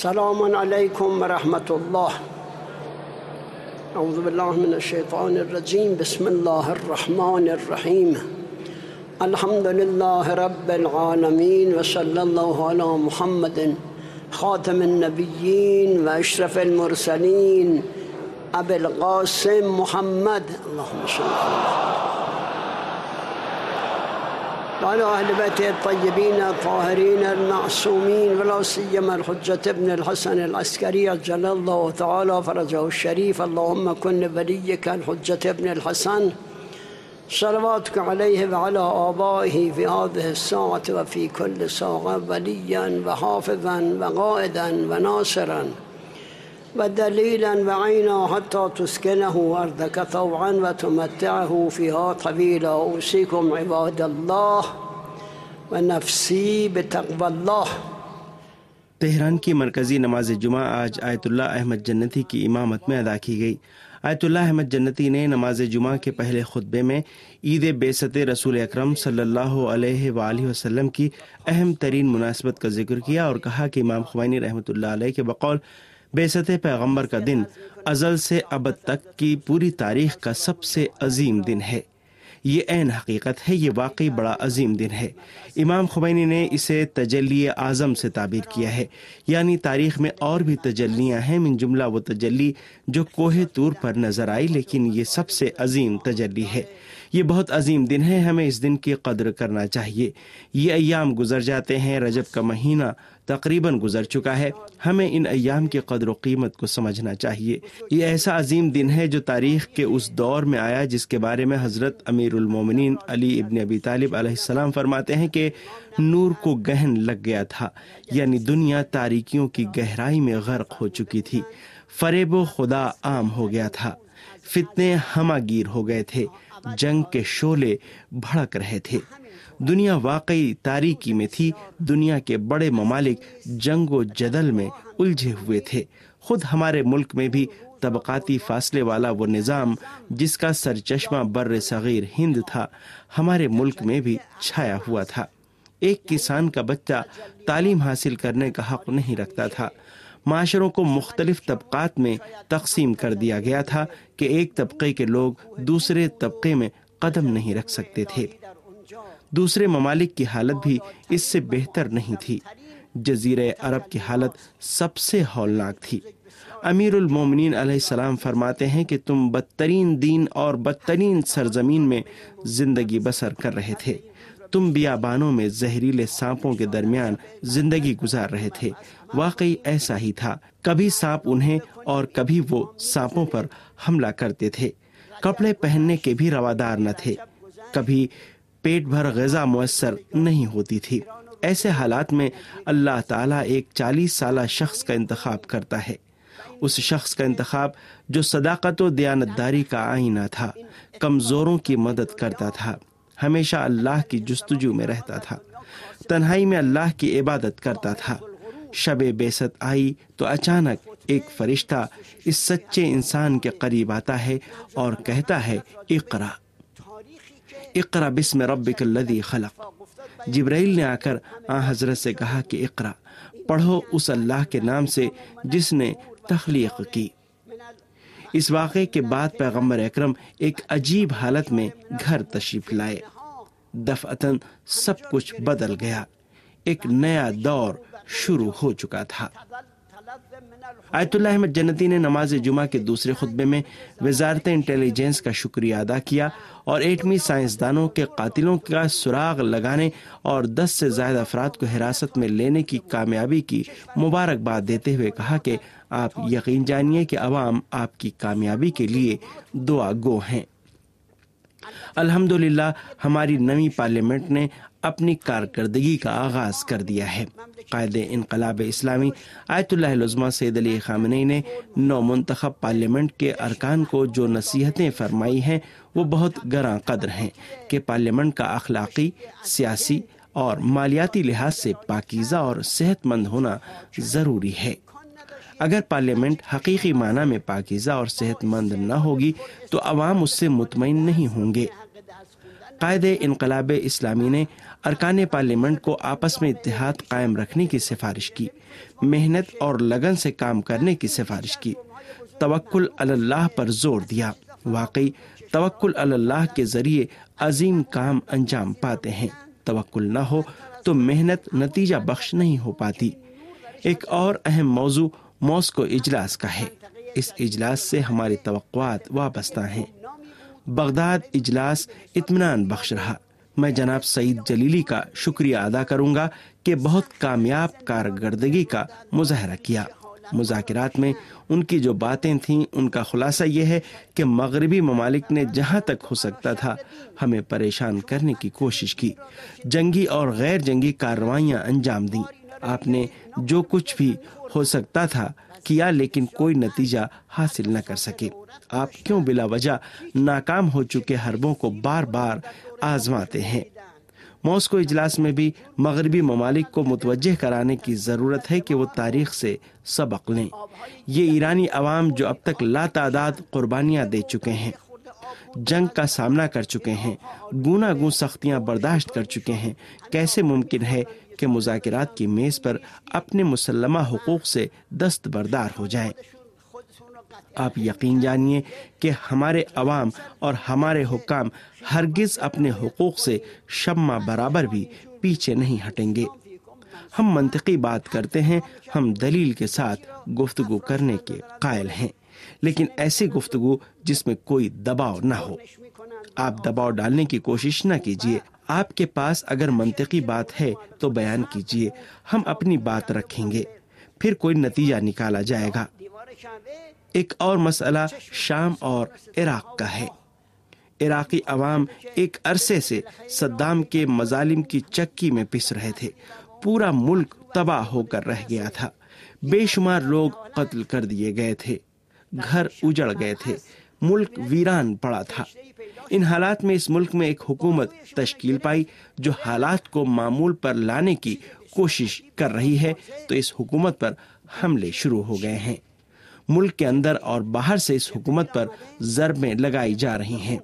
السلام علیکم ورحمۃ اللہ۔ اعوذ باللہ من الشیطان الرجیم، بسم اللہ الرحمن الرحیم، الحمد للہ رب العالمین، وصلی اللہ علی محمد خاتم النبیین و اشرف المرسلین ابی القاسم محمد اللہم صل وعلى أهل بيته الطيبين الطاهرين المعصومين، ولا سيما الحجة ابن الحسن العسكري عجل الله تعالى فرجه الشريف. اللهم كن لوليك الحجة ابن الحسن صلواتك عليه وعلى آبائه في هذه الساعة وفي كل ساعة وليا وحافظا وقائدا وناصرا ودليلا وعينا حتى تسكنه أرضك طوعا وتمتعه فيها طويلا. أوصيكم عباد الله ونفسي بتقوى الله. تہران کی مرکزی نماز جمعہ آج آیت اللہ احمد جنتی کی امامت میں ادا کی گئی۔ آیت اللہ احمد جنتی نے نماز جمعہ کے پہلے خطبے میں عید بعثت رسول اکرم صلی اللہ علیہ وآلہ وسلم کی اہم ترین مناسبت کا ذکر کیا اور کہا کہ امام خمینی رحمۃ اللہ علیہ کے بقول بعثت پیغمبر کا دن ازل سے ابد تک کی پوری تاریخ کا سب سے عظیم دن ہے۔ یہ عین حقیقت ہے، یہ واقعی بڑا عظیم دن ہے۔ امام خمینی نے اسے تجلی اعظم سے تعبیر کیا ہے، یعنی تاریخ میں اور بھی تجلیاں ہیں، من جملہ وہ تجلی جو کوہ طور پر نظر آئی، لیکن یہ سب سے عظیم تجلی ہے۔ یہ بہت عظیم دن ہے، ہمیں اس دن کی قدر کرنا چاہیے۔ یہ ایام گزر جاتے ہیں، رجب کا مہینہ تقریباً گزر چکا ہے، ہمیں ان ایام کی قدر و قیمت کو سمجھنا چاہیے۔ یہ ایسا عظیم دن ہے جو تاریخ کے اس دور میں آیا جس کے بارے میں حضرت امیر المومنین علی ابن ابی طالب علیہ السلام فرماتے ہیں کہ نور کو گہن لگ گیا تھا، یعنی دنیا تاریکیوں کی گہرائی میں غرق ہو چکی تھی، فریب و خدا عام ہو گیا تھا، فتنے ہمہ گیر ہو گئے تھے، جنگ کے شعلے بھڑک رہے تھے، دنیا واقعی تاریکی میں تھی، دنیا کے بڑے ممالک جنگ و جدل میں الجھے ہوئے تھے۔ خود ہمارے ملک میں بھی طبقاتی فاصلے والا وہ نظام جس کا سرچشمہ بر صغیر ہند تھا، ہمارے ملک میں بھی چھایا ہوا تھا۔ ایک کسان کا بچہ تعلیم حاصل کرنے کا حق نہیں رکھتا تھا، معاشروں کو مختلف طبقات میں تقسیم کر دیا گیا تھا کہ ایک طبقے کے لوگ دوسرے طبقے میں قدم نہیں رکھ سکتے تھے۔ دوسرے ممالک کی حالت بھی اس سے بہتر نہیں تھی، جزیرہ عرب کی حالت سب سے ہولناک تھی۔ امیر المومنین علیہ السلام فرماتے ہیں کہ تم بدترین دین اور بدترین سرزمین میں زندگی بسر کر رہے تھے، تم بیابانوں میں زہریلے سانپوں کے درمیان زندگی گزار رہے تھے۔ واقعی ایسا ہی تھا، کبھی سانپ انہیں اور کبھی وہ سانپوں پر حملہ کرتے تھے، کپڑے پہننے کے بھی روادار نہ تھے، کبھی پیٹ بھر غذا میسر نہیں ہوتی تھی۔ ایسے حالات میں اللہ تعالیٰ ایک 40 سالہ شخص کا انتخاب کرتا ہے، اس شخص کا انتخاب جو صداقت و دیانتداری کا آئینہ تھا، کمزوروں کی مدد کرتا تھا، ہمیشہ اللہ کی جستجو میں رہتا تھا، تنہائی میں اللہ کی عبادت کرتا تھا۔ شب بعثت آئی تو اچانک ایک فرشتہ اس سچے انسان کے قریب آتا ہے اور کہتا ہے اقرا اقرا بسم ربک الذی خلق۔ جبرائیل نے آ کر حضرت سے کہا کہ اقرا، پڑھو اس اللہ کے نام سے جس نے تخلیق کی۔ اس واقعے کے بعد پیغمبر اکرم ایک عجیب حالت میں گھر تشریف لائے، دفعتاً سب کچھ بدل گیا، ایک نیا دور شروع ہو چکا تھا۔ آیت اللہ احمد جنتی نے نماز جمعہ کے دوسرے خطبے میں وزارت انٹیلیجنس کا شکریہ ادا کیا اور ایٹمی سائنسدانوں کے قاتلوں کا سراغ لگانے اور 10 سے زائد افراد کو حراست میں لینے کی کامیابی کی مبارکباد دیتے ہوئے کہا کہ آپ یقین جانیے کہ عوام آپ کی کامیابی کے لیے دعا گو ہیں۔ الحمدللہ ہماری نئی پارلیمنٹ نے اپنی کارکردگی کا آغاز کر دیا ہے۔ قائد انقلاب اسلامی آیت اللہ العظمیٰ سید علی خامنئی نے نو منتخب پارلیمنٹ کے ارکان کو جو نصیحتیں فرمائی ہیں وہ بہت گراں قدر ہیں کہ پارلیمنٹ کا اخلاقی، سیاسی اور مالیاتی لحاظ سے پاکیزہ اور صحت مند ہونا ضروری ہے۔ اگر پارلیمنٹ حقیقی معنی میں پاکیزہ اور صحت مند نہ ہوگی تو عوام اس سے مطمئن نہیں ہوں گے۔ قائد انقلاب اسلامی نے ارکان پارلیمنٹ کو آپس میں اتحاد قائم رکھنے کی سفارش کی، محنت اور لگن سے کام کرنے کی سفارش کی، توکل علی اللہ پر زور دیا۔ واقعی توکل علی اللہ کے ذریعے عظیم کام انجام پاتے ہیں۔ توکل نہ ہو تو محنت نتیجہ بخش نہیں ہو پاتی۔ ایک اور اہم موضوع ماسکو اجلاس کا ہے۔ اس اجلاس سے ہماری توقعات وابستہ ہیں۔ بغداد اجلاس اطمینان بخش رہا۔ میں جناب سعید جلیلی کا شکریہ ادا کروں گا کہ بہت کامیاب کارکردگی کا مظاہرہ کیا۔ مذاکرات میں ان کی جو باتیں تھیں ان کا خلاصہ یہ ہے کہ مغربی ممالک نے جہاں تک ہو سکتا تھا ہمیں پریشان کرنے کی کوشش کی، جنگی اور غیر جنگی کارروائیاں انجام دیں۔ آپ نے جو کچھ بھی ہو سکتا تھا کیا، لیکن کوئی نتیجہ حاصل نہ کر سکے۔ آپ کیوں بلا وجہ ناکام ہو چکے حربوں کو بار بار آزماتے ہیں؟ ماسکو اجلاس میں بھی مغربی ممالک کو متوجہ کرانے کی ضرورت ہے کہ وہ تاریخ سے سبق لیں۔ یہ ایرانی عوام جو اب تک لاتعداد قربانیاں دے چکے ہیں، جنگ کا سامنا کر چکے ہیں، گوناگون سختیاں برداشت کر چکے ہیں، کیسے ممکن ہے کہ مذاکرات کی میز پر اپنے مسلمہ حقوق سے دستبردار ہو جائیں؟ آپ یقین جانیے کہ ہمارے عوام اور ہمارے حکام ہرگز اپنے حقوق سے شمع برابر بھی پیچھے نہیں ہٹیں گے۔ ہم منطقی بات کرتے ہیں، ہم دلیل کے ساتھ گفتگو کرنے کے قائل ہیں، لیکن ایسی گفتگو جس میں کوئی دباؤ نہ ہو۔ آپ دباؤ ڈالنے کی کوشش نہ کیجیے۔ آپ کے پاس اگر منطقی بات ہے تو بیان کیجیے، ہم اپنی بات رکھیں گے، پھر کوئی نتیجہ نکالا جائے گا۔ ایک اور مسئلہ شام اور عراق کا ہے۔ عراقی عوام ایک عرصے سے صدام کے مظالم کی چکی میں پس رہے تھے۔ پورا ملک تباہ ہو کر رہ گیا تھا، بے شمار لوگ قتل کر دیے گئے تھے، گھر اجڑ گئے تھے، ملک ویران پڑا تھا۔ ان حالات میں اس ملک میں ایک حکومت تشکیل پائی جو حالات کو معمول پر لانے کی کوشش کر رہی ہے، تو اس حکومت پر حملے شروع ہو گئے ہیں۔ ملک کے اندر اور باہر سے اس حکومت پر ضربیں لگائی جا رہی ہیں،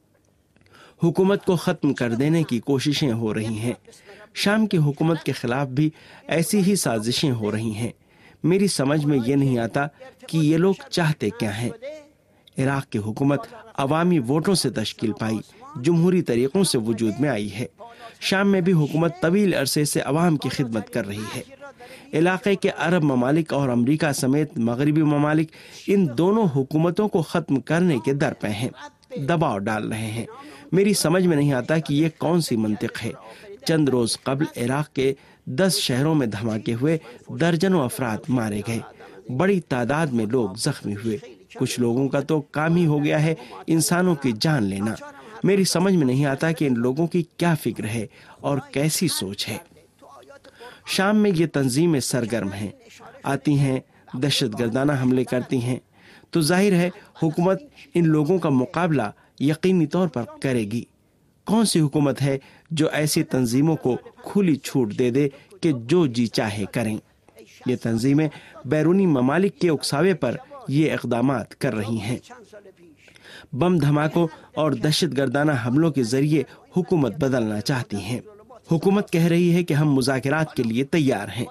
حکومت کو ختم کر دینے کی کوششیں ہو رہی ہیں۔ شام کی حکومت کے خلاف بھی ایسی ہی سازشیں ہو رہی ہیں۔ میری سمجھ میں یہ نہیں آتا کہ یہ لوگ چاہتے کیا ہیں۔ عراق کی حکومت عوامی ووٹوں سے تشکیل پائی، جمہوری طریقوں سے وجود میں آئی ہے۔ شام میں بھی حکومت طویل عرصے سے عوام کی خدمت کر رہی ہے۔ علاقے کے عرب ممالک اور امریکہ سمیت مغربی ممالک ان دونوں حکومتوں کو ختم کرنے کے در پہ ہیں، دباؤ ڈال رہے ہیں۔ میری سمجھ میں نہیں آتا کہ یہ کون سی منطق ہے۔ چند روز قبل عراق کے 10 شہروں میں دھماکے ہوئے، درجنوں افراد مارے گئے، بڑی تعداد میں لوگ زخمی ہوئے۔ کچھ لوگوں کا تو کام ہی ہو گیا ہے انسانوں کی جان لینا۔ میری سمجھ میں نہیں آتا کہ ان لوگوں کی کیا فکر ہے اور کیسی سوچ ہے۔ شام میں یہ تنظیمیں سرگرم ہیں، آتی ہیں، دہشت گردانہ حملے کرتی ہیں، تو ظاہر ہے حکومت ان لوگوں کا مقابلہ یقینی طور پر کرے گی۔ کون سی حکومت ہے جو ایسی تنظیموں کو کھلی چھوٹ دے دے کہ جو جی چاہے کریں؟ یہ تنظیمیں بیرونی ممالک کے اکساوے پر یہ اقدامات کر رہی ہیں۔ بم دھماکوں اور دہشت گردانہ حملوں کے ذریعے حکومت بدلنا چاہتی ہیں۔ حکومت کہہ رہی ہے کہ ہم مذاکرات کے لیے تیار ہیں۔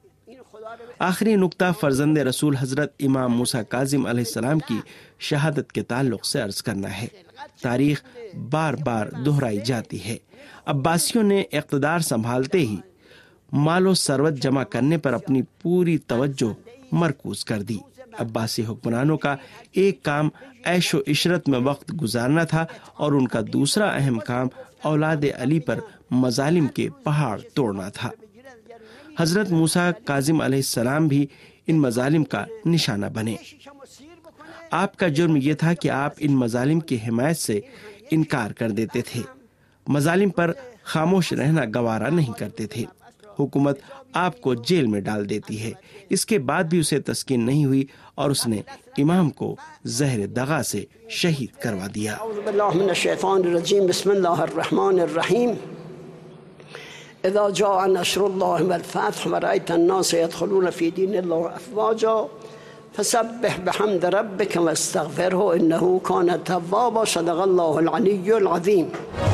آخری نقطہ فرزند رسول حضرت امام موسیٰ کاظم علیہ السلام کی شہادت کے تعلق سے عرض کرنا ہے۔ تاریخ بار بار دہرائی جاتی ہے۔ عباسیوں نے اقتدار سنبھالتے ہی مال و ثروت جمع کرنے پر اپنی پوری توجہ مرکوز کر دی۔ عباسی حکمرانوں کا ایک کام عیش و عشرت میں وقت گزارنا تھا اور ان کا دوسرا اہم کام اولاد علی پر مظالم کے پہاڑ توڑنا تھا۔ حضرت موسیٰ کاظم علیہ السلام بھی ان مظالم کا نشانہ بنے۔ آپ کا جرم یہ تھا کہ آپ ان مظالم کی حمایت سے انکار کر دیتے تھے، مظالم پر خاموش رہنا گوارا نہیں کرتے تھے۔ حکومت آپ کو جیل میں ڈال دیتی ہے، اس کے بعد بھی اسے تسکین نہیں ہوئی اور اس نے امام کو زہر دغا سے شہید کروا دیا۔ اعوذ باللہ من الشیطان الرجیم، بسم اللہ الرحمن الرحیم۔ اذا جاء نصر اللہ والفتح ورأیت الناس يدخلون في دین اللہ افواجا فسبح بحمد ربک واستغفرہ انہ کان توابا، صدق اللہ العلی العظیم۔